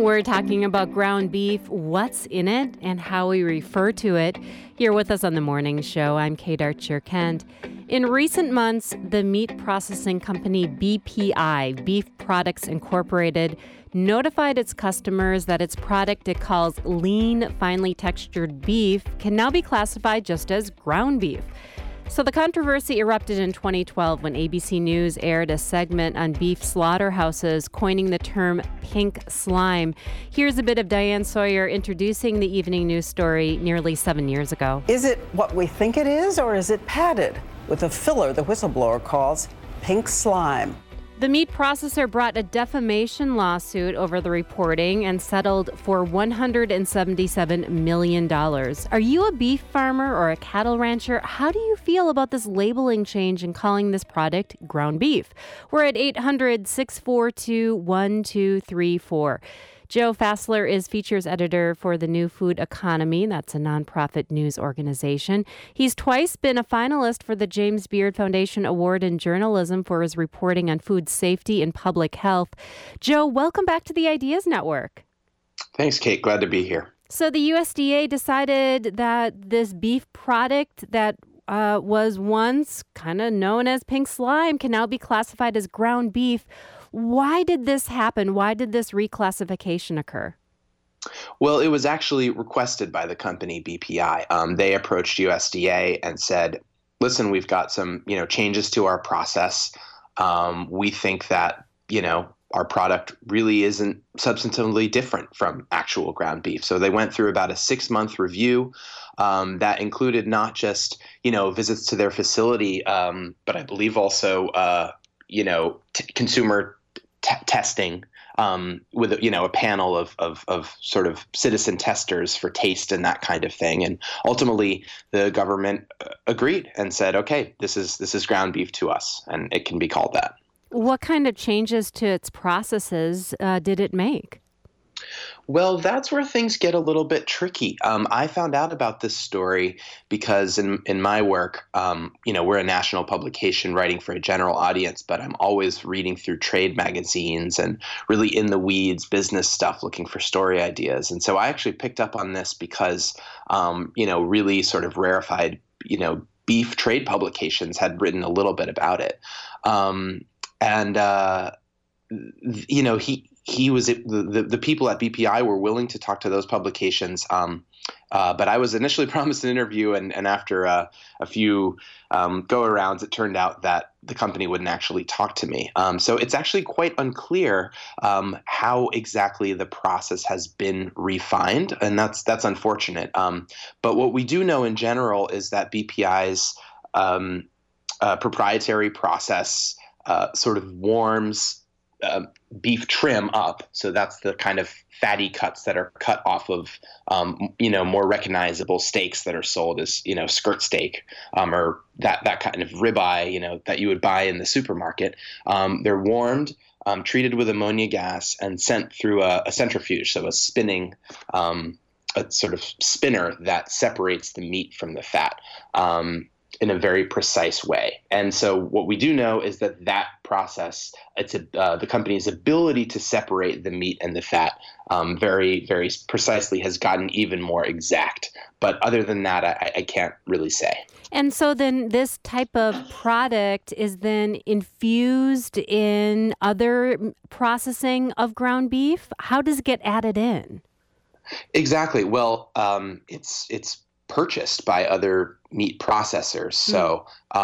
We're talking about ground beef, what's in it, and how we refer to it. Here with us on the morning show, I'm Kate Archer-Kent. In recent months, the meat processing company BPI, Beef Products Incorporated, notified its customers that its product it calls lean, finely textured beef can now be classified just as ground beef. So the controversy erupted in 2012 when ABC News aired a segment on beef slaughterhouses coining the term pink slime. Here's a bit of Diane Sawyer introducing the evening news story nearly 7 years ago. Is it what we think it is, or is it padded with a filler the whistleblower calls pink slime? The meat processor brought a defamation lawsuit over the reporting and settled for $177 million. Are you a beef farmer or a cattle rancher? How do you feel about this labeling change and calling this product ground beef? We're at 800-642-1234. Joe Fassler is features editor for the New Food Economy. That's a nonprofit news organization. He's twice been a finalist for the James Beard Foundation Award in Journalism for his reporting on food safety and public health. Joe, welcome back to the Ideas Network. Thanks, Kate. Glad to be here. So the USDA decided that this beef product that was once kind of known as pink slime can now be classified as ground beef. Why did this happen? Why did this reclassification occur? Well, it was actually requested by the company BPI. They approached USDA and said, listen, we've got some, changes to our process. We think that, our product really isn't substantively different from actual ground beef. So they went through about a 6-month review that included not just, visits to their facility, but I believe also, consumer testing with a panel of sort of citizen testers for taste and that kind of thing. And ultimately, the government agreed and said, okay, this is ground beef to us, and it can be called that. What kind of changes to its processes did it make? Well, that's where things get a little bit tricky. I found out about this story because in my work, we're a national publication writing for a general audience, but I'm always reading through trade magazines and really in the weeds business stuff, looking for story ideas. And so I actually picked up on this because, really sort of rarefied, beef trade publications had written a little bit about it. He was the people at BPI were willing to talk to those publications, but I was initially promised an interview, and after a few go-arounds, it turned out that the company wouldn't actually talk to me. So it's actually quite unclear how exactly the process has been refined, and that's unfortunate. But what we do know in general is that BPI's proprietary process sort of warms beef trim up. So that's the kind of fatty cuts that are cut off of, more recognizable steaks that are sold as, skirt steak, or that kind of ribeye, that you would buy in the supermarket. They're warmed, treated with ammonia gas, and sent through a centrifuge. So a spinning, a sort of spinner that separates the meat from the fat. In a very precise way. And so what we do know is that process, the company's ability to separate the meat and the fat very, very precisely has gotten even more exact. But other than that, I can't really say. And so then this type of product is then infused in other processing of ground beef? How does it get added in? Exactly. Well, it's purchased by other meat processors. So,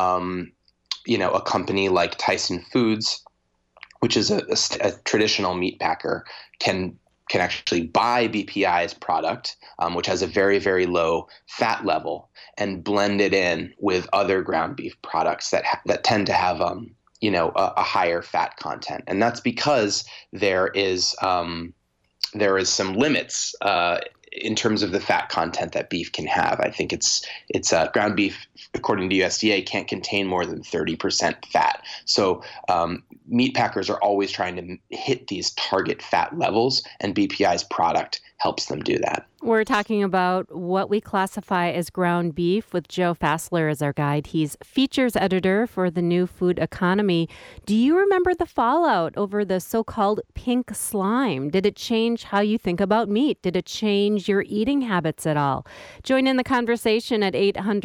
a company like Tyson Foods, which is a traditional meat packer, can actually buy BPI's product, which has a very, very low fat level, and blend it in with other ground beef products that tend to have a higher fat content. And that's because there is some limits in terms of the fat content that beef can have. I think it's ground beef, according to USDA, can't contain more than 30% fat. So meat packers are always trying to hit these target fat levels, and BPI's product helps them do that. We're talking about what we classify as ground beef with Joe Fassler as our guide. He's features editor for the New Food Economy. Do you remember the fallout over the so-called pink slime? Did it change how you think about meat? Did it change your eating habits at all? Join in the conversation at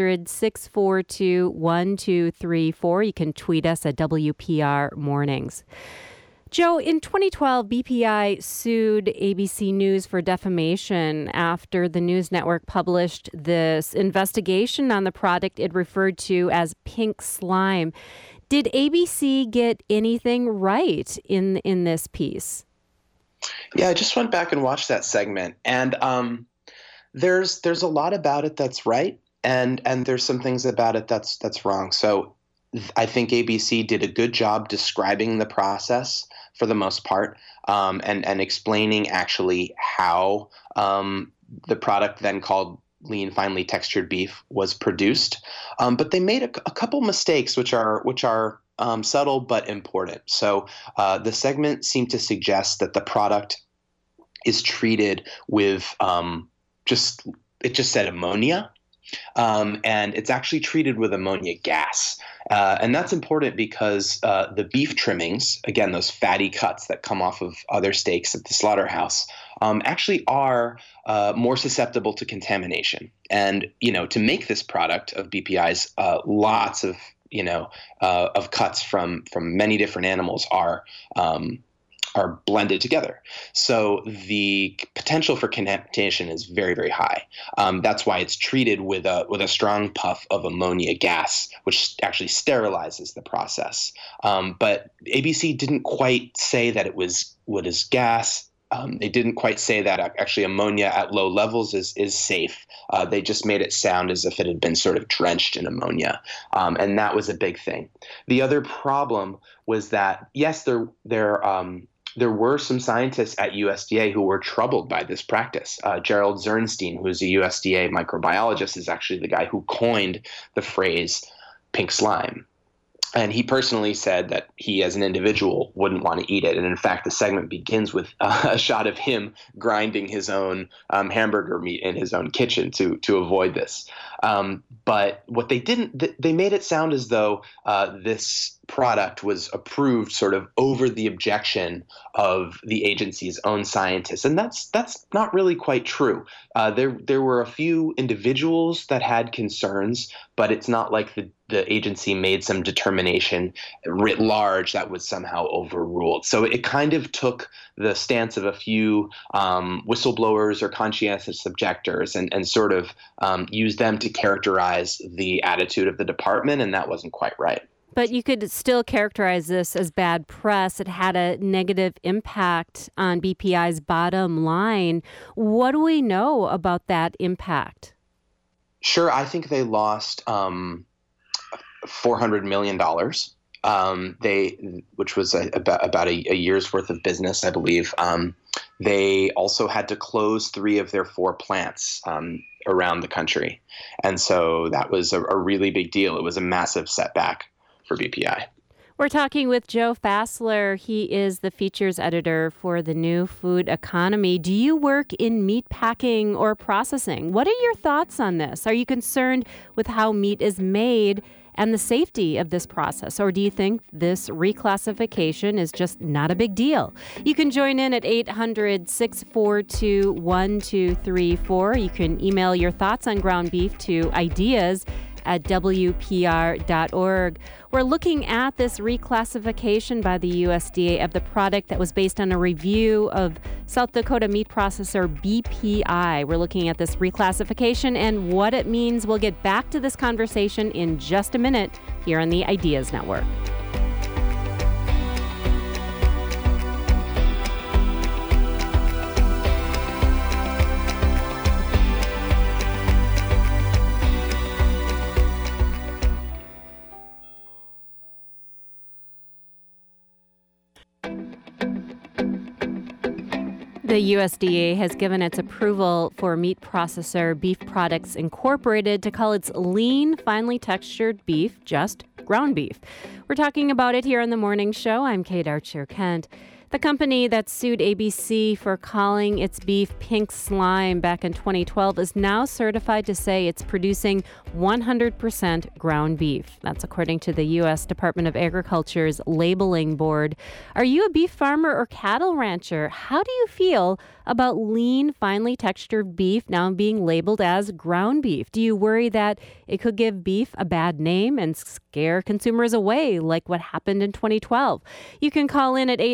800-642-1234. You can tweet us at WPR Mornings. Joe, in 2012, BPI sued ABC News for defamation after the news network published this investigation on the product it referred to as pink slime. Did ABC get anything right in this piece? Yeah, I just went back and watched that segment, and there's a lot about it that's right, and there's some things about it that's wrong. So I think ABC did a good job describing the process for the most part, and explaining actually how the product then called lean, finely textured beef was produced. But they made a couple mistakes, which are subtle but important. So the segment seemed to suggest that the product is treated with it just said ammonia. And it's actually treated with ammonia gas. And that's important because the beef trimmings, again, those fatty cuts that come off of other steaks at the slaughterhouse, actually are more susceptible to contamination. And, to make this product of BPI's, lots of cuts from many different animals are blended together. So the potential for contamination is very, very high. That's why it's treated with a strong puff of ammonia gas, which actually sterilizes the process. But ABC didn't quite say that it was what is gas. They didn't quite say that actually ammonia at low levels is safe. They just made it sound as if it had been sort of drenched in ammonia. And that was a big thing. The other problem was that, yes, there were some scientists at USDA who were troubled by this practice. Gerald Zernstein, who's a USDA microbiologist, is actually the guy who coined the phrase pink slime. And he personally said that he, as an individual, wouldn't want to eat it. And in fact, the segment begins with a shot of him grinding his own hamburger meat in his own kitchen to avoid this. But what they made it sound as though this product was approved sort of over the objection of the agency's own scientists. And that's not really quite true. There were a few individuals that had concerns, but it's not like the agency made some determination writ large that was somehow overruled. So it kind of took the stance of a few whistleblowers or conscientious objectors and sort of used them to characterize the attitude of the department, and that wasn't quite right. But you could still characterize this as bad press. It had a negative impact on BPI's bottom line. What do we know about that impact? Sure. I think they lost $400 million, which was about a year's worth of business, I believe. They also had to close 3 of their 4 plants around the country. And so that was a really big deal. It was a massive setback for BPI. We're talking with Joe Fassler. He is the features editor for the New Food Economy. Do you work in meat packing or processing? What are your thoughts on this? Are you concerned with how meat is made and the safety of this process? Or do you think this reclassification is just not a big deal? You can join in at 800-642-1234. You can email your thoughts on ground beef to ideas@WPR.org. We're looking at this reclassification by the USDA of the product that was based on a review of South Dakota meat processor BPI. We're looking at this reclassification and what it means. We'll get back to this conversation in just a minute here on the Ideas Network. The USDA has given its approval for meat processor Beef Products Incorporated to call its lean, finely textured beef just ground beef. We're talking about it here on the morning show. I'm Kate Archer-Kent. The company that sued ABC for calling its beef pink slime back in 2012 is now certified to say it's producing 100% ground beef. That's according to the U.S. Department of Agriculture's labeling board. Are you a beef farmer or cattle rancher? How do you feel about lean, finely textured beef now being labeled as ground beef? Do you worry that it could give beef a bad name and scare consumers away like what happened in 2012? You can call in at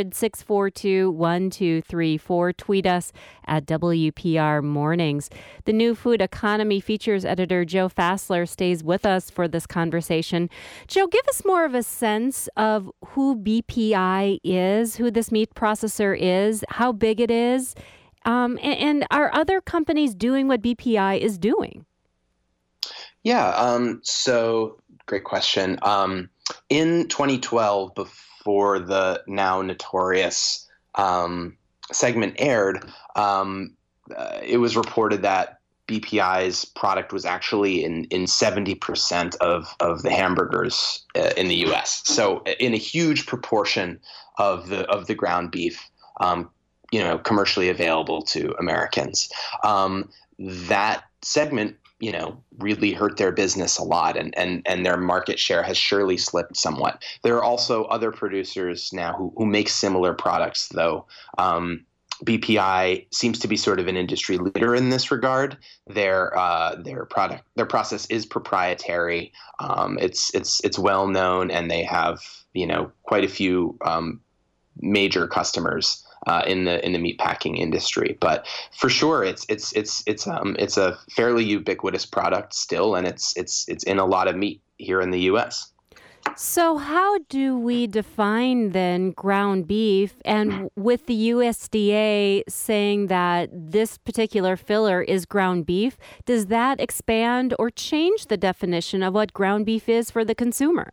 800-642-1234. Tweet us at WPR Mornings. The New Food Economy features editor Joe Fassler stays with us for this conversation. Joe, give us more of a sense of who BPI is, who this meat processor is, how big it is, and are other companies doing what BPI is doing? Yeah, so great question. In 2012, before the now notorious segment aired, it was reported that BPI's product was actually in 70% of the hamburgers in the U.S. So in a huge proportion of the ground beef, commercially available to Americans. That segment, really hurt their business a lot, and their market share has surely slipped somewhat. There are also other producers now who make similar products, though. BPI seems to be sort of an industry leader in this regard. Their process is proprietary. It's well known, and they have quite a few major customers in the meatpacking industry. But for sure, it's a fairly ubiquitous product still, and it's in a lot of meat here in the U.S. So how do we define then ground beef? And with the USDA saying that this particular filler is ground beef, does that expand or change the definition of what ground beef is for the consumer?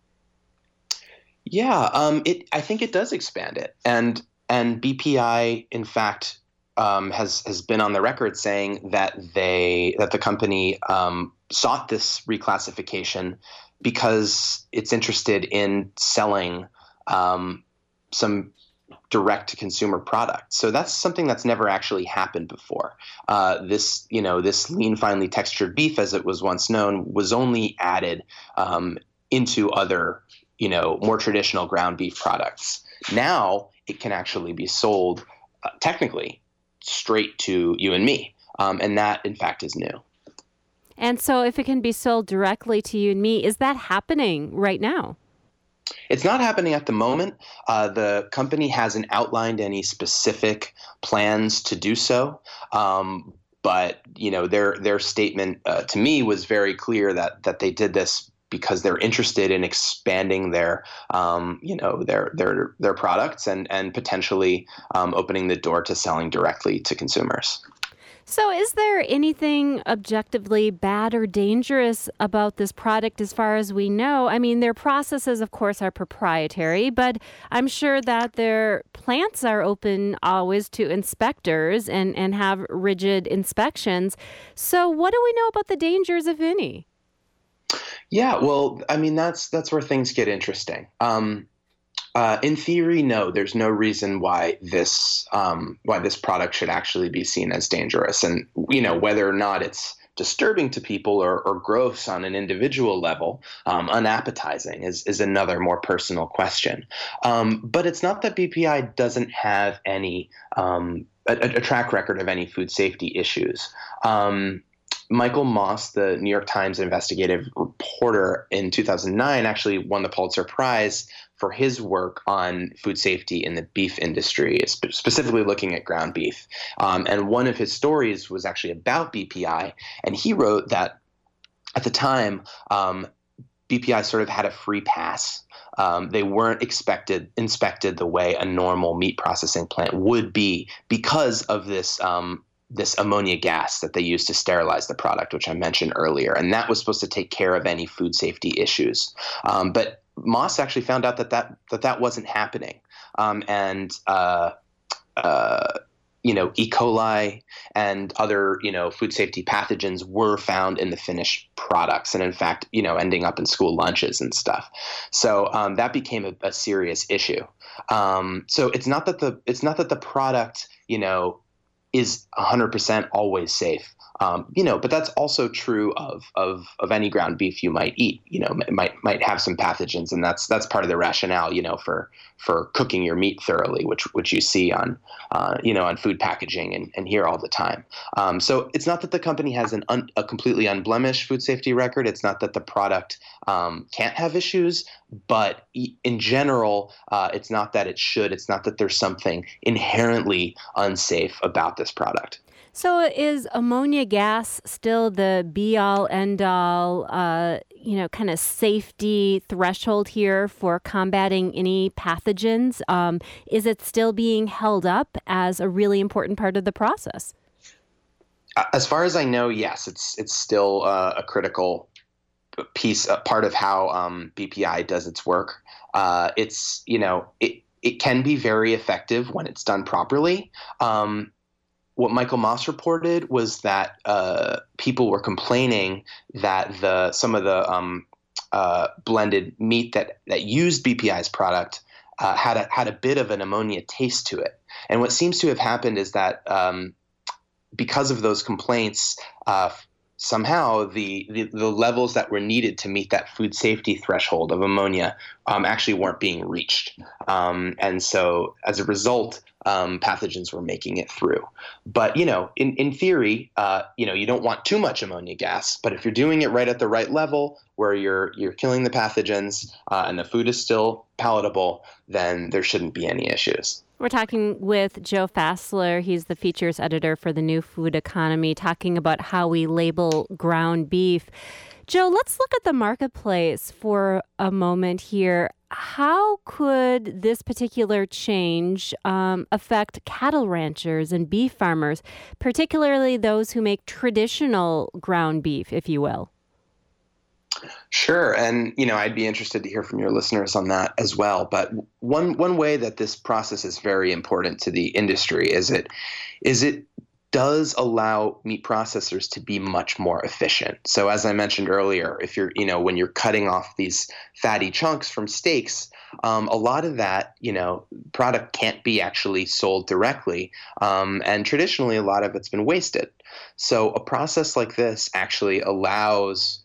Yeah, I think it does expand it, and BPI, in fact, has been on the record saying that the company sought this reclassification because it's interested in selling some direct-to-consumer products. So that's something that's never actually happened before. This lean, finely textured beef, as it was once known, was only added into other, more traditional ground beef products. Now it can actually be sold technically straight to you and me, and that, in fact, is new. And so if it can be sold directly to you and me, is that happening right now? It's not happening at the moment. The company hasn't outlined any specific plans to do so. But, their statement to me was very clear that they did this because they're interested in expanding their products and potentially opening the door to selling directly to consumers. So is there anything objectively bad or dangerous about this product as far as we know? I mean, their processes, of course, are proprietary, but I'm sure that their plants are open always to inspectors and have rigid inspections. So what do we know about the dangers, if any? Yeah, well, I mean, that's where things get interesting. In theory, no, there's no reason why this product should actually be seen as dangerous. And, whether or not it's disturbing to people or gross on an individual level, unappetizing is another more personal question. But it's not that BPI doesn't have any a track record of any food safety issues. Michael Moss, the New York Times investigative reporter in 2009, actually won the Pulitzer Prize for his work on food safety in the beef industry, specifically looking at ground beef. And one of his stories was actually about BPI. And he wrote that at the time, BPI sort of had a free pass. They weren't inspected the way a normal meat processing plant would be because of this ammonia gas that they used to sterilize the product, which I mentioned earlier. And that was supposed to take care of any food safety issues. But Moss actually found out that wasn't happening. E. coli and other, food safety pathogens were found in the finished products, and in fact, ending up in school lunches and stuff. So that became a serious issue. So it's not that the product, is 100% always safe. But that's also true of any ground beef you might eat. It might have some pathogens, and that's part of the rationale, for cooking your meat thoroughly, which you see on food packaging and hear all the time. So it's not that the company has a completely unblemished food safety record. It's not that the product can't have issues, but in general, it's not that it should. It's not that there's something inherently unsafe about this product. So is ammonia gas still the be-all, end-all, kind of safety threshold here for combating any pathogens? Is it still being held up as a really important part of the process? As far as I know, yes, it's still a critical piece, a part of how BPI does its work. It can be very effective when it's done properly. What Michael Moss reported was that people were complaining that some of the blended meat that used BPI's product had a bit of an ammonia taste to it. And what seems to have happened is that because of those complaints, somehow the levels that were needed to meet that food safety threshold of ammonia actually weren't being reached. And so as a result, pathogens were making it through. But, in theory, you don't want too much ammonia gas. But if you're doing it right at the right level where you're killing the pathogens and the food is still palatable, then there shouldn't be any issues. We're talking with Joe Fassler. He's the features editor for the New Food Economy, talking about how we label ground beef. Joe, let's look at the marketplace for a moment here. How could this particular change affect cattle ranchers and beef farmers, particularly those who make traditional ground beef, if you will? Sure. And, I'd be interested to hear from your listeners on that as well. But one way that this process is very important to the industry is it does allow meat processors to be much more efficient. So as I mentioned earlier, if you're, when you're cutting off these fatty chunks from steaks, a lot of that, product can't be actually sold directly. And traditionally, a lot of it's been wasted. So a process like this actually allows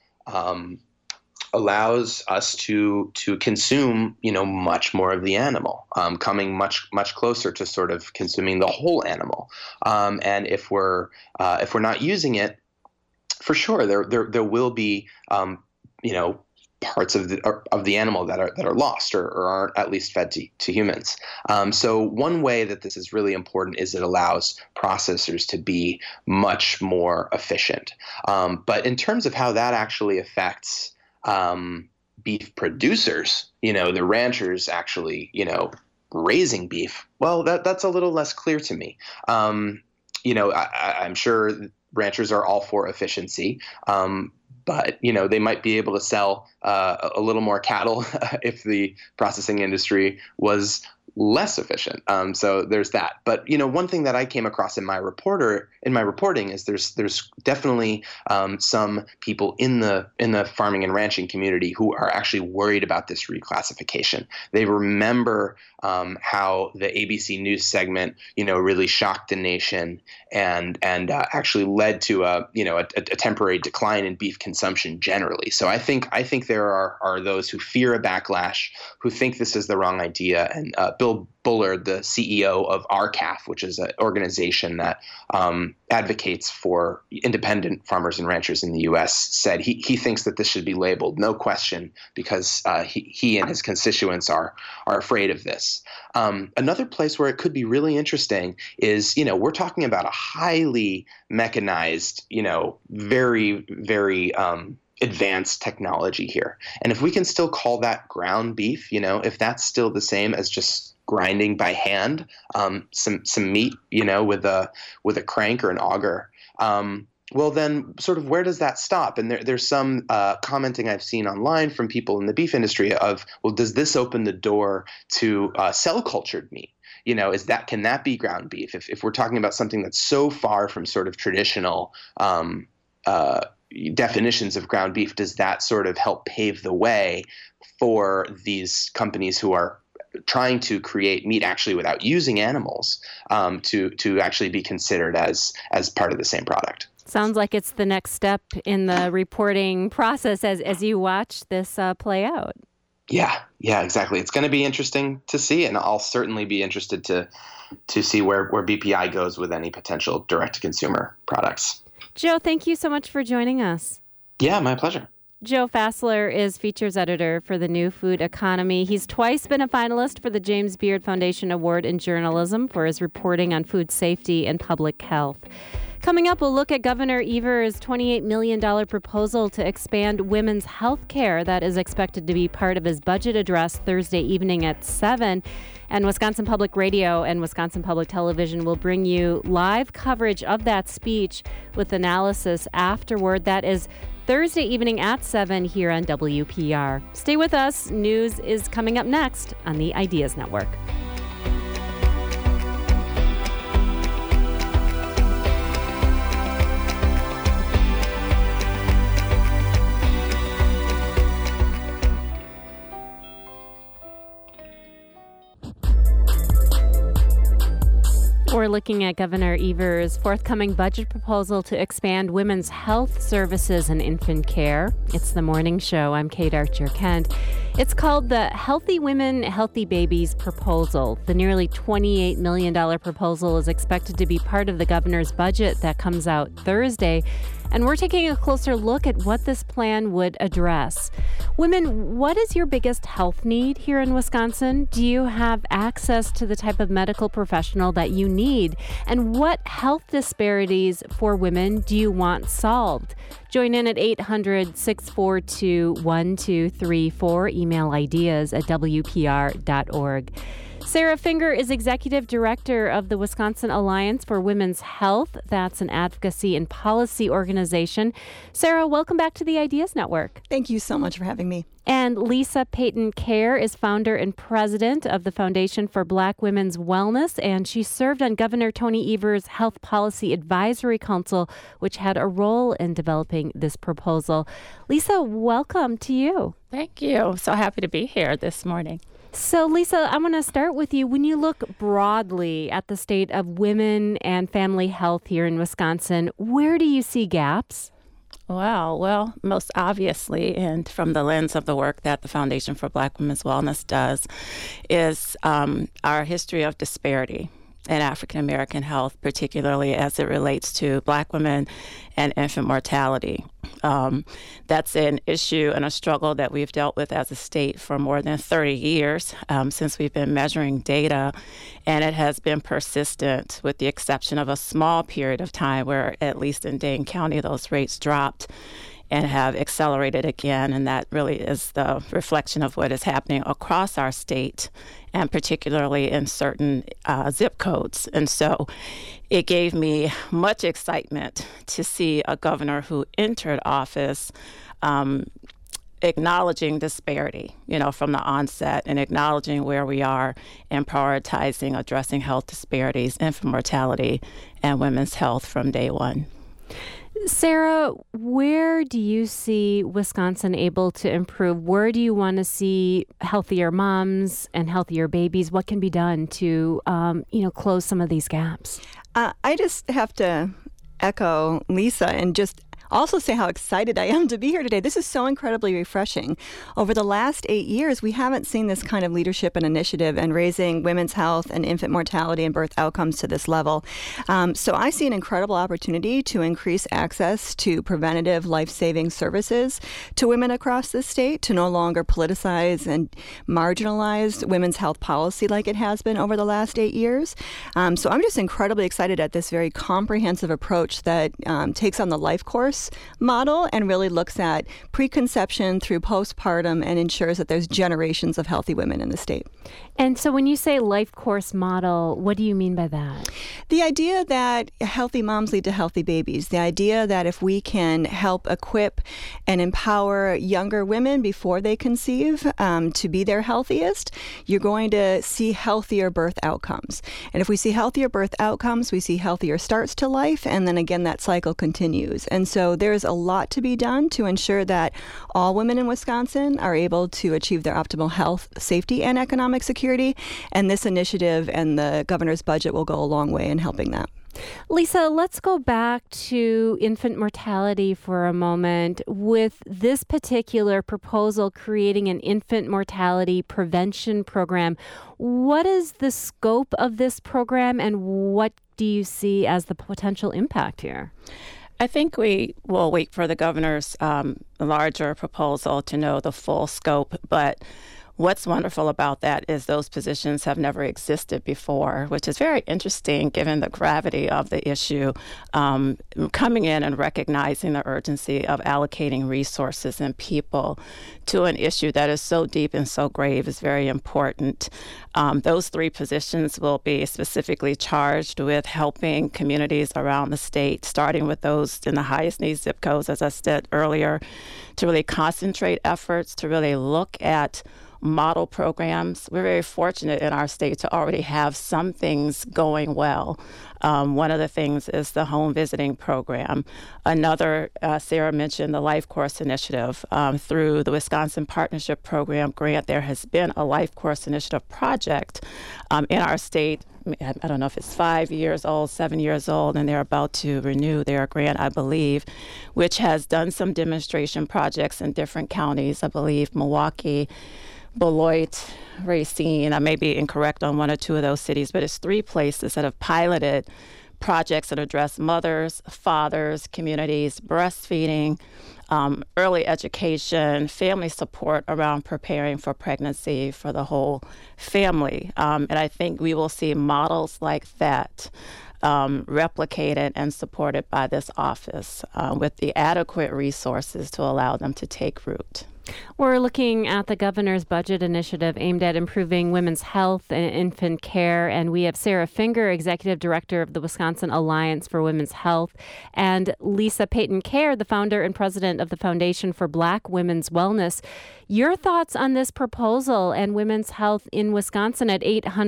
us to consume, much more of the animal, coming much closer to sort of consuming the whole animal. And if we're not using it, for sure there will be parts of the animal that are lost or aren't at least fed to humans. So one way that this is really important is it allows processors to be much more efficient. But in terms of how that actually affects beef producers, the ranchers actually, raising beef, well, that's a little less clear to me. I'm sure ranchers are all for efficiency, but, they might be able to sell a little more cattle if the processing industry was less efficient. So there's that. But, one thing that I came across in my reporting is there's definitely some people in the farming and ranching community who are actually worried about this reclassification. They remember how the ABC News segment, really shocked the nation and actually led to a temporary decline in beef consumption generally. So I think there are those who fear a backlash, who think this is the wrong idea. And Bill Bullard, the CEO of RCAF, which is an organization that advocates for independent farmers and ranchers in the U.S., said he thinks that this should be labeled, no question, because he and his constituents are afraid of this. Another place where it could be really interesting is, we're talking about a highly mechanized, very, very advanced technology here. And if we can still call that ground beef, if that's still the same as just grinding by hand some meat, with a crank or an auger, well, then sort of where does that stop? And there's some commenting I've seen online from people in the beef industry of, well, does this open the door to cell cultured meat? Can that be ground beef? If we're talking about something that's so far from sort of traditional definitions of ground beef, does that sort of help pave the way for these companies who are trying to create meat actually without using animals to actually be considered as part of the same product? Sounds like it's the next step in the reporting process as you watch this play out. Yeah, exactly. It's going to be interesting to see, and I'll certainly be interested to see where BPI goes with any potential direct-to-consumer products. Joe, thank you so much for joining us. Yeah, my pleasure. Joe Fassler is features editor for the New Food Economy. He's twice been a finalist for the James Beard Foundation Award in Journalism for his reporting on food safety and public health. Coming up, we'll look at Governor Evers' $28 million proposal to expand women's health care that is expected to be part of his budget address Thursday evening at 7. And Wisconsin Public Radio and Wisconsin Public Television will bring you live coverage of that speech with analysis afterward. That is Thursday evening at 7 here on WPR. Stay with us. News is coming up next on the Ideas Network. We're looking at Governor Evers' forthcoming budget proposal to expand women's health services and infant care. It's the morning show. I'm Kate Archer-Kent. It's called the Healthy Women, Healthy Babies proposal. The nearly $28 million proposal is expected to be part of the governor's budget that comes out Thursday. And we're taking a closer look at what this plan would address. Women, what is your biggest health need here in Wisconsin? Do you have access to the type of medical professional that you need? And what health disparities for women do you want solved? Join in at 800-642-1234. Email ideas at WPR.org. Sarah Finger is Executive Director of the Wisconsin Alliance for Women's Health. That's an advocacy and policy organization. Sarah, welcome back to the Ideas Network. Thank you so much for having me. And Lisa Payton-Kerr is founder and president of the Foundation for Black Women's Wellness, and she served on Governor Tony Evers' Health Policy Advisory Council, which had a role in developing this proposal. Lisa, welcome to you. Thank you. So happy to be here this morning. So, Lisa, I want to start with you. When you look broadly at the state of women and family health here in Wisconsin, where do you see gaps? Well, most obviously, and from the lens of the work that the Foundation for Black Women's Wellness does, is our history of disparity in African American health, particularly as it relates to Black women and infant mortality. That's an issue and a struggle that we've dealt with as a state for more than 30 years since we've been measuring data, and it has been persistent with the exception of a small period of time where, at least in Dane County, those rates dropped and have accelerated again, and that really is the reflection of what is happening across our state, and particularly in certain zip codes. And so it gave me much excitement to see a governor who entered office acknowledging disparity, from the onset, and acknowledging where we are and prioritizing addressing health disparities, infant mortality, and women's health from day one. Sarah, where do you see Wisconsin able to improve? Where do you want to see healthier moms and healthier babies? What can be done to, close some of these gaps? I just have to echo Lisa and just also say how excited I am to be here today. This is so incredibly refreshing. Over the last 8 years, we haven't seen this kind of leadership and initiative in raising women's health and infant mortality and birth outcomes to this level. So I see an incredible opportunity to increase access to preventative life-saving services to women across the state, to no longer politicize and marginalize women's health policy like it has been over the last 8 years. So I'm just incredibly excited at this very comprehensive approach that takes on the life course course model and really looks at preconception through postpartum and ensures that there's generations of healthy women in the state. And so when you say life course model, what do you mean by that? The idea that healthy moms lead to healthy babies. The idea that if we can help equip and empower younger women before they conceive to be their healthiest, you're going to see healthier birth outcomes. And if we see healthier birth outcomes, we see healthier starts to life, and then again that cycle continues. And so there's a lot to be done to ensure that all women in Wisconsin are able to achieve their optimal health, safety, and economic security. And this initiative and the governor's budget will go a long way in helping that. Lisa, let's go back to infant mortality for a moment. With this particular proposal creating an infant mortality prevention program, what is the scope of this program and what do you see as the potential impact here? I think we will wait for the governor's larger proposal to know the full scope, but what's wonderful about that is those positions have never existed before, which is very interesting given the gravity of the issue. Coming in and recognizing the urgency of allocating resources and people to an issue that is so deep and so grave is very important. Those three positions will be specifically charged with helping communities around the state, starting with those in the highest need zip codes, as I said earlier, to really concentrate efforts, to really look at model programs. We're very fortunate in our state to already have some things going well. One of the things is the home visiting program. Another, Sarah mentioned the Life Course Initiative. Through the Wisconsin Partnership Program grant, there has been a Life Course Initiative project in our state. I don't know if it's 5 years old, 7 years old, and they're about to renew their grant, I believe, which has done some demonstration projects in different counties. I believe Milwaukee, Beloit, Racine. I may be incorrect on one or two of those cities, but it's 3 places that have piloted projects that address mothers, fathers, communities, breastfeeding, early education, family support around preparing for pregnancy for the whole family. And I think we will see models like that replicated and supported by this office with the adequate resources to allow them to take root. We're looking at the governor's budget initiative aimed at improving women's health and infant care. And we have Sarah Finger, executive director of the Wisconsin Alliance for Women's Health, and Lisa Payton-Kerr, the founder and president of the Foundation for Black Women's Wellness. Your thoughts on this proposal and women's health in Wisconsin at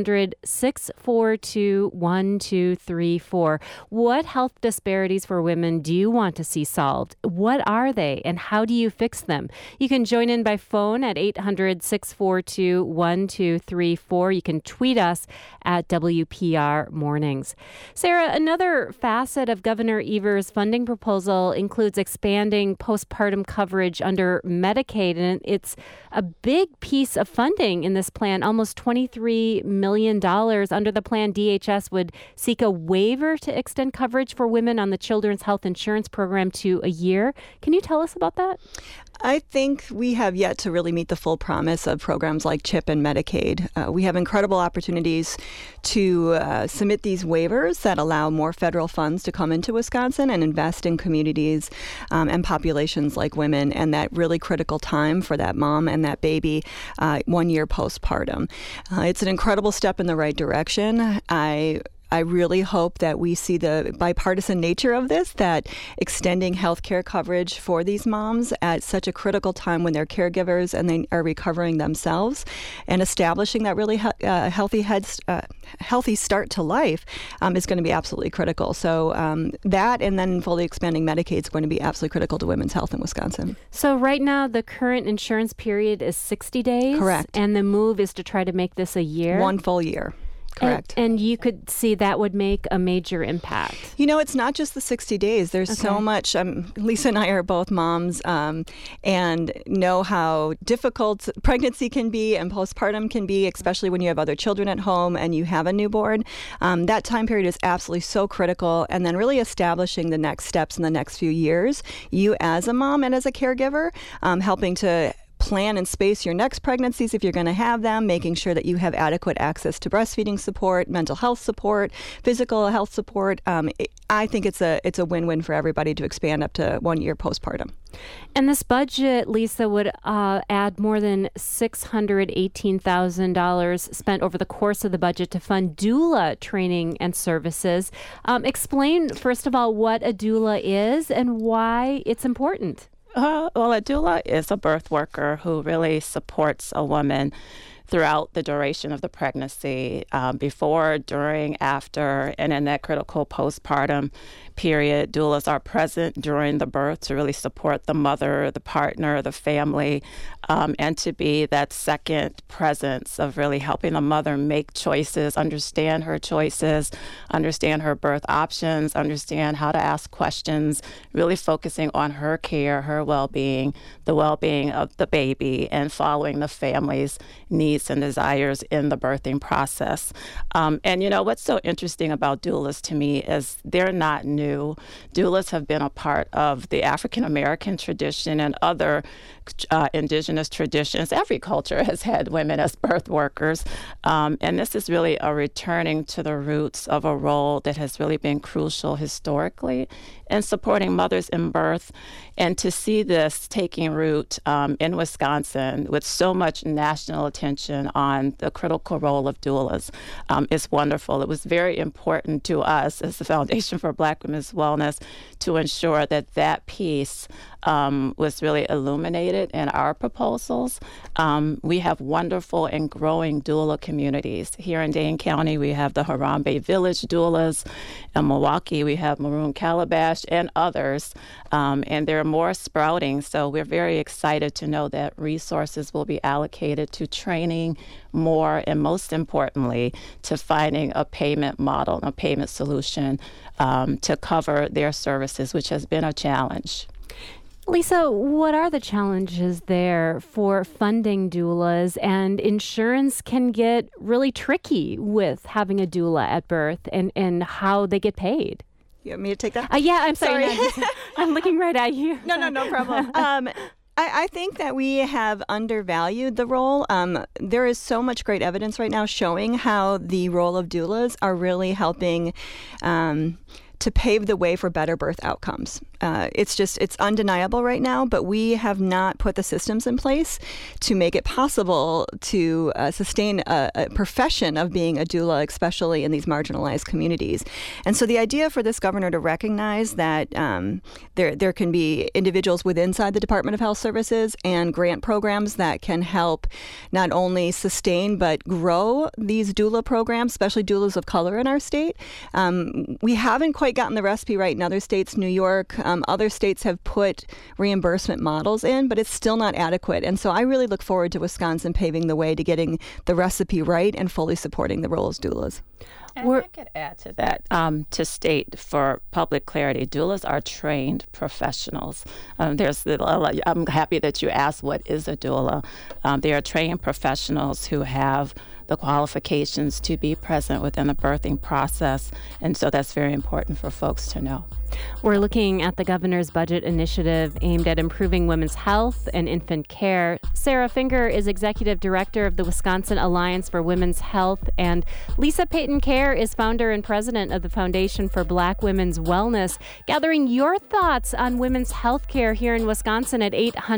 800-642-1234. What health disparities for women do you want to see solved? What are they and how do you fix them? You can join in by phone at 800-642-1234. You can tweet us at WPR Mornings. Sarah, another facet of Governor Evers' funding proposal includes expanding postpartum coverage under Medicaid, and it's a big piece of funding in this plan, almost $23 million. Under the plan, DHS would seek a waiver to extend coverage for women on the Children's Health Insurance Program to a year. Can you tell us about that? I think we have yet to really meet the full promise of programs like CHIP and Medicaid. We have incredible opportunities to submit these waivers that allow more federal funds to come into Wisconsin and invest in communities and populations like women, and that really critical time for that mom and that baby 1 year postpartum. It's an incredible step in the right direction. I really hope that we see the bipartisan nature of this, that extending health care coverage for these moms at such a critical time when they're caregivers and they are recovering themselves, and establishing that really healthy start to life is going to be absolutely critical. So that, and then fully expanding Medicaid, is going to be absolutely critical to women's health in Wisconsin. So right now, the current insurance period is 60 days? Correct. And the move is to try to make this a year? 1 full year. Correct. And you could see that would make a major impact. You know, it's not just the 60 days. There's so much. Lisa and I are both moms and know how difficult pregnancy can be and postpartum can be, especially when you have other children at home and you have a newborn. That time period is absolutely so critical. And then really establishing the next steps in the next few years, you as a mom and as a caregiver, helping to plan and space your next pregnancies if you're going to have them, making sure that you have adequate access to breastfeeding support, mental health support, physical health support. I think it's a win-win for everybody to expand up to 1 year postpartum. And this budget, Lisa, would add more than $618,000 spent over the course of the budget to fund doula training and services. Explain, first of all, what a doula is and why it's important. Well, a doula is a birth worker who really supports a woman throughout the duration of the pregnancy, before, during, after, and in that critical postpartum period. Doulas are present during the birth to really support the mother, the partner, the family, and to be that second presence of really helping the mother make choices, understand her choices, understand her birth options, understand how to ask questions, really focusing on her care, her well-being, the well-being of the baby, and following the family's needs and desires in the birthing process. And you know, what's so interesting about doulas to me is they're not new. Doulas have been a part of the African American tradition and other indigenous traditions. Every culture has had women as birth workers. And this is really a returning to the roots of a role that has really been crucial historically in supporting mothers in birth. And to see this taking root in Wisconsin with so much national attention on the critical role of doulas is wonderful. It was very important to us as the Foundation for Black Women's Wellness to ensure that that piece was really illuminated in our proposals. We have wonderful and growing doula communities. Here in Dane County, we have the Harambe Village doulas. In Milwaukee, we have Maroon Calabash and others. And there are more sprouting. So we're very excited to know that resources will be allocated to training more, and most importantly, to finding a payment model, a payment solution to cover their services, which has been a challenge. Lisa, what are the challenges there for funding doulas? And insurance can get really tricky with having a doula at birth and how they get paid. You want me to take that? Yeah, I'm sorry. I'm looking right at you. No problem. I think that we have undervalued the role. There is so much great evidence right now showing how the role of doulas are really helping to pave the way for better birth outcomes. It's undeniable right now, but we have not put the systems in place to make it possible to sustain a profession of being a doula, especially in these marginalized communities. And so the idea for this governor to recognize that there can be individuals inside the Department of Health Services and grant programs that can help not only sustain but grow these doula programs, especially doulas of color in our state. We haven't quite gotten the recipe right in other states. New York, other states have put reimbursement models in, but it's still not adequate. And so I really look forward to Wisconsin paving the way to getting the recipe right and fully supporting the role as doulas. And I could add to that, to state for public clarity, doulas are trained professionals. I'm happy that you asked what is a doula. They are trained professionals who have the qualifications to be present within the birthing process. And so that's very important for folks to know. We're looking at the governor's budget initiative aimed at improving women's health and infant care. Sarah Finger is executive director of the Wisconsin Alliance for Women's Health, and Lisa Payton Kerr is founder and president of the Foundation for Black Women's Wellness. Gathering your thoughts on women's health care here in Wisconsin at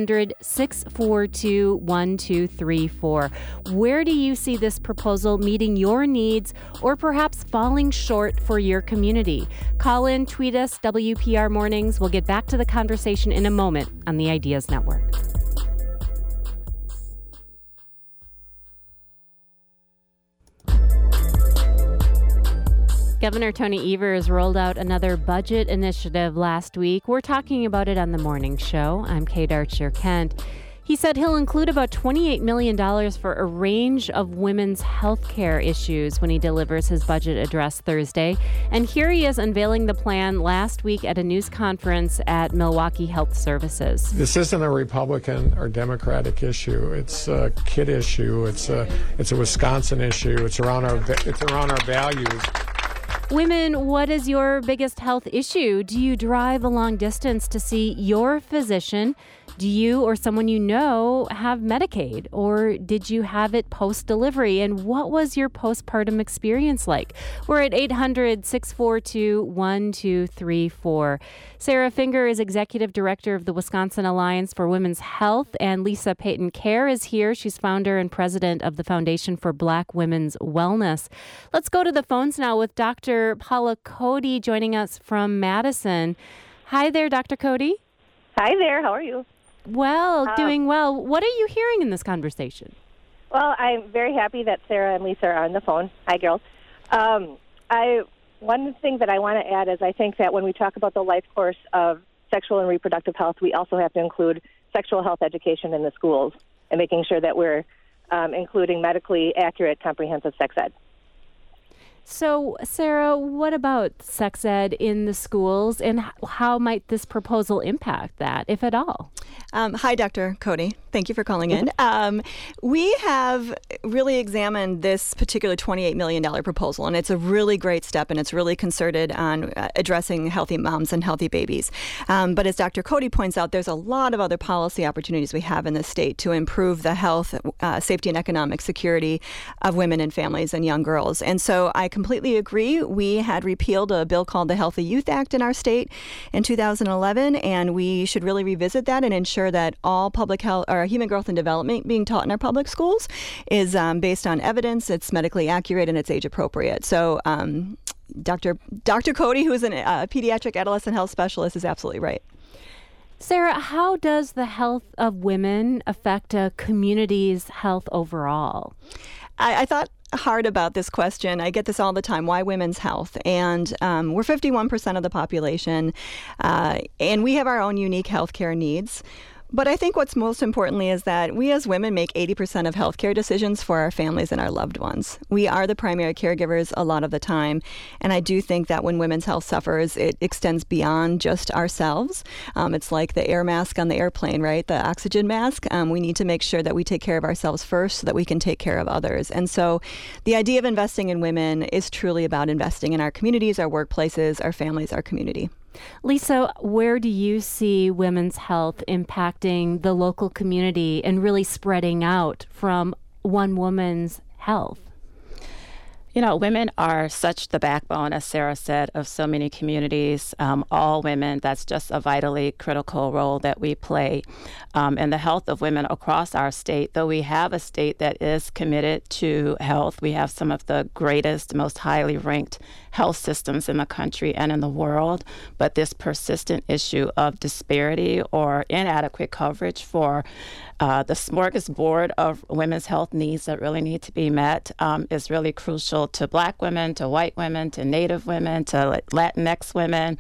800-642-1234. Where do you see this proposal meeting your needs or perhaps falling short for your community? Call in, tweet us, WPR Mornings. We'll get back to the conversation in a moment on the Ideas Network. Governor Tony Evers rolled out another budget initiative last week. We're talking about it on the morning show. I'm Kate Archer-Kent. He said he'll include about $28 million for a range of women's health care issues when he delivers his budget address Thursday. And here he is unveiling the plan last week at a news conference at Milwaukee Health Services. This isn't a Republican or Democratic issue. It's a kid issue. It's a Wisconsin issue. It's around our values. Women, what is your biggest health issue? Do you drive a long distance to see your physician? Do you or someone you know have Medicaid, or did you have it post-delivery? And what was your postpartum experience like? We're at 800-642-1234. Sarah Finger is Executive Director of the Wisconsin Alliance for Women's Health, and Lisa Payton Kerr is here. She's founder and president of the Foundation for Black Women's Wellness. Let's go to the phones now with Dr. Paula Cody joining us from Madison. Hi there, Dr. Cody. Hi there. How are you? Well, doing well. What are you hearing in this conversation? Well, I'm very happy that Sarah and Lisa are on the phone. Hi, girls. One thing that I want to add is I think that when we talk about the life course of sexual and reproductive health, we also have to include sexual health education in the schools and making sure that we're including medically accurate, comprehensive sex ed. So, Sarah, what about sex ed in the schools, and how might this proposal impact that, if at all? Hi, Dr. Cody. Thank you for calling in. We have really examined this particular $28 million proposal, and it's a really great step, and it's really concerted on addressing healthy moms and healthy babies. But as Dr. Cody points out, there's a lot of other policy opportunities we have in the state to improve the health, safety, and economic security of women and families and young girls. And so I completely agree. We had repealed a bill called the Healthy Youth Act in our state in 2011, and we should really revisit that and ensure that all public health or human growth and development being taught in our public schools is based on evidence, it's medically accurate, and it's age appropriate. So Dr. Cody, who's a pediatric adolescent health specialist, is absolutely right. Sarah, how does the health of women affect a community's health overall? I thought hard about this question. I get this all the time. Why women's health? And we're 51% of the population, and we have our own unique healthcare needs. But I think what's most importantly is that we as women make 80% of healthcare decisions for our families and our loved ones. We are the primary caregivers a lot of the time. And I do think that when women's health suffers, it extends beyond just ourselves. It's like the air mask on the airplane, right? The oxygen mask. We need to make sure that we take care of ourselves first so that we can take care of others. And so the idea of investing in women is truly about investing in our communities, our workplaces, our families, our community. Lisa, where do you see women's health impacting the local community and really spreading out from one woman's health? You know, women are such the backbone, as Sarah said, of so many communities. All women, that's just a vitally critical role that we play in the health of women across our state. Though we have a state that is committed to health, we have some of the greatest, most highly ranked health systems in the country and in the world. But this persistent issue of disparity or inadequate coverage for the smorgasbord of women's health needs that really need to be met is really crucial to Black women, to white women, to Native women, to Latinx women,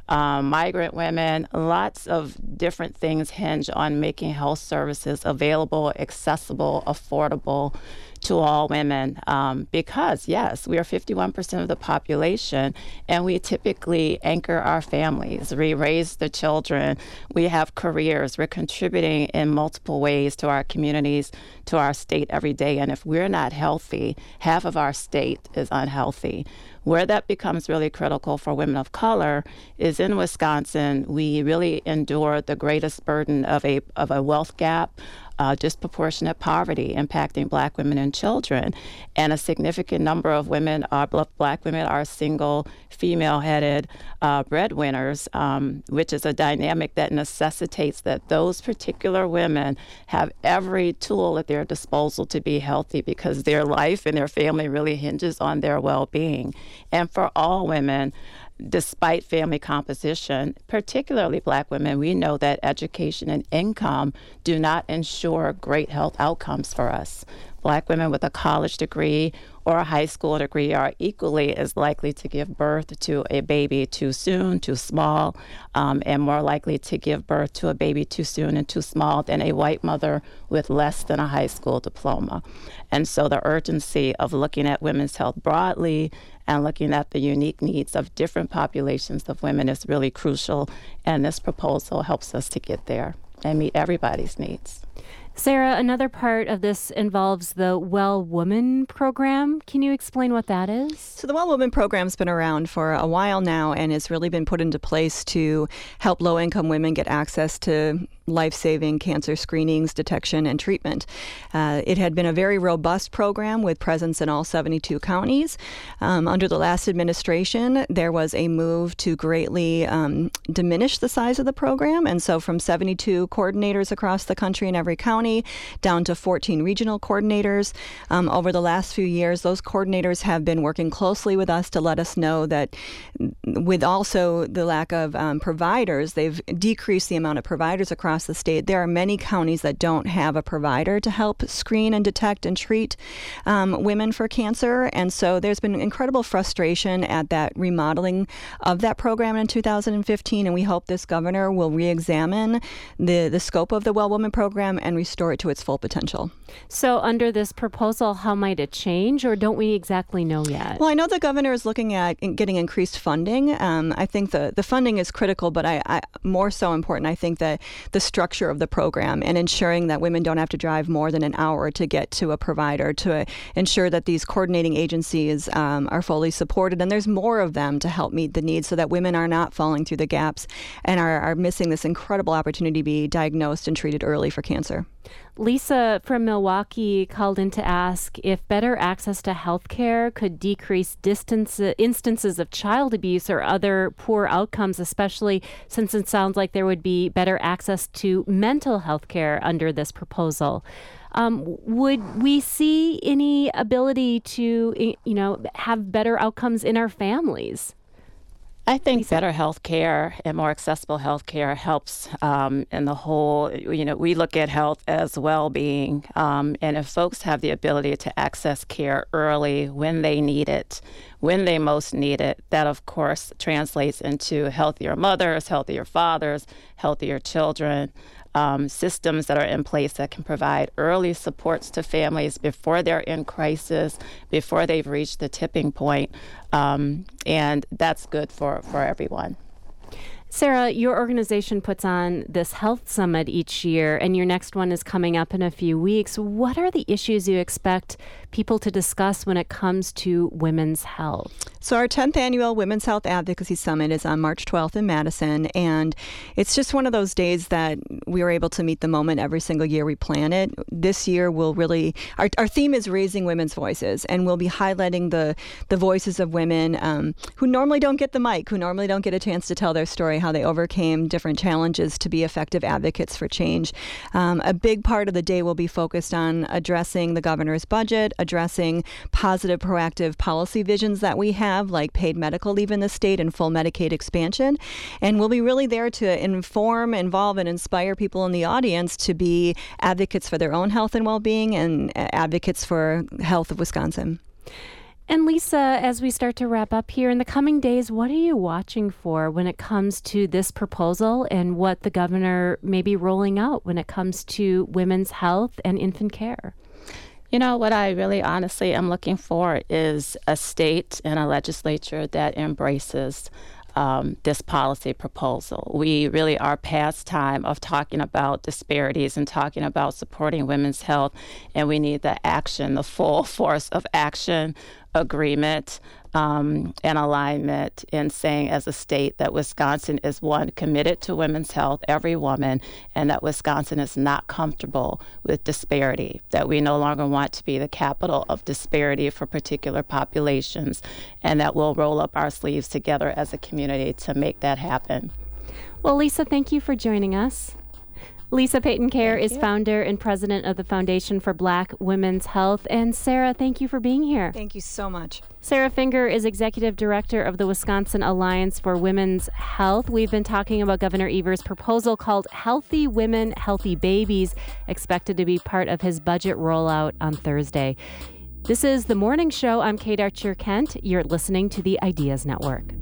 migrant women. Lots of different things hinge on making health services available, accessible, affordable to all women because, yes, we are 51% of the population, and we typically anchor our families. We raise the children. We have careers. We're contributing in multiple ways to our communities, to our state every day. And if we're not healthy, half of our state is unhealthy. Where that becomes really critical for women of color is in Wisconsin. We really endure the greatest burden of a wealth gap, disproportionate poverty impacting Black women and children. And a significant number of women, Black women, are single, female-headed breadwinners, which is a dynamic that necessitates that those particular women have every tool at their disposal to be healthy because their life and their family really hinges on their well-being. And for all women, despite family composition, particularly Black women, we know that education and income do not ensure great health outcomes for us. Black women with a college degree or a high school degree are equally as likely to give birth to a baby too soon, too small, and more likely to give birth to a baby too soon and too small than a white mother with less than a high school diploma. And so the urgency of looking at women's health broadly and looking at the unique needs of different populations of women is really crucial, and this proposal helps us to get there and meet everybody's needs. Sarah, another part of this involves the Well Woman program. Can you explain what that is? So the Well Woman program's been around for a while now and has really been put into place to help low-income women get access to life-saving cancer screenings, detection, and treatment. It had been a very robust program with presence in all 72 counties. Under the last administration, there was a move to greatly diminish the size of the program. And so from 72 coordinators across the country in every county down to 14 regional coordinators. Over the last few years, those coordinators have been working closely with us to let us know that with also the lack of providers, they've decreased the amount of providers across the state. There are many counties that don't have a provider to help screen and detect and treat women for cancer. And so there's been incredible frustration at that remodeling of that program in 2015. And we hope this governor will re-examine the scope of the Well Woman program and restore it to its full potential. So under this proposal, how might it change, or don't we exactly know yet? Well, I know the governor is looking at getting increased funding. I think the funding is critical, but I more so important, I think that the structure of the program and ensuring that women don't have to drive more than an hour to get to a provider, to ensure that these coordinating agencies are fully supported, and there's more of them to help meet the needs so that women are not falling through the gaps and are missing this incredible opportunity to be diagnosed and treated early for cancer. Lisa from Milwaukee called in to ask if better access to health care could decrease instances of child abuse or other poor outcomes, especially since it sounds like there would be better access to mental health care under this proposal. Would we see any ability to, have better outcomes in our families? I think better health care and more accessible health care helps in the whole, we look at health as well-being. And if folks have the ability to access care early when they need it, when they most need it, that of course translates into healthier mothers, healthier fathers, healthier children. Systems that are in place that can provide early supports to families before they're in crisis, before they've reached the tipping point. And that's good for everyone. Sarah, your organization puts on this health summit each year, and your next one is coming up in a few weeks. What are the issues you expect people to discuss when it comes to women's health? So our 10th annual Women's Health Advocacy Summit is on March 12th in Madison, and it's just one of those days that we are able to meet the moment every single year we plan it. This year we'll really, our theme is raising women's voices, and we'll be highlighting the voices of women who normally don't get the mic, who normally don't get a chance to tell their story, how they overcame different challenges to be effective advocates for change. A big part of the day will be focused on addressing the governor's budget, addressing positive, proactive policy visions that we have, like paid medical leave in the state and full Medicaid expansion. And we'll be really there to inform, involve, and inspire people in the audience to be advocates for their own health and well-being and advocates for health of Wisconsin. And Lisa, as we start to wrap up here, in the coming days, what are you watching for when it comes to this proposal and what the governor may be rolling out when it comes to women's health and infant care? What I really honestly am looking for is a state and a legislature that embraces this policy proposal. We really are past time of talking about disparities and talking about supporting women's health, and we need the action, the full force of action, agreement, and alignment in saying as a state that Wisconsin is one committed to women's health, every woman, and that Wisconsin is not comfortable with disparity, that we no longer want to be the capital of disparity for particular populations, and that we'll roll up our sleeves together as a community to make that happen. Well, Lisa, thank you for joining us. Lisa Payton-Kerr is founder and president of the Foundation for Black Women's Health. And Sarah, thank you for being here. Thank you so much. Sarah Finger is executive director of the Wisconsin Alliance for Women's Health. We've been talking about Governor Evers' proposal called Healthy Women, Healthy Babies, expected to be part of his budget rollout on Thursday. This is The Morning Show. I'm Kate Archer-Kent. You're listening to the Ideas Network.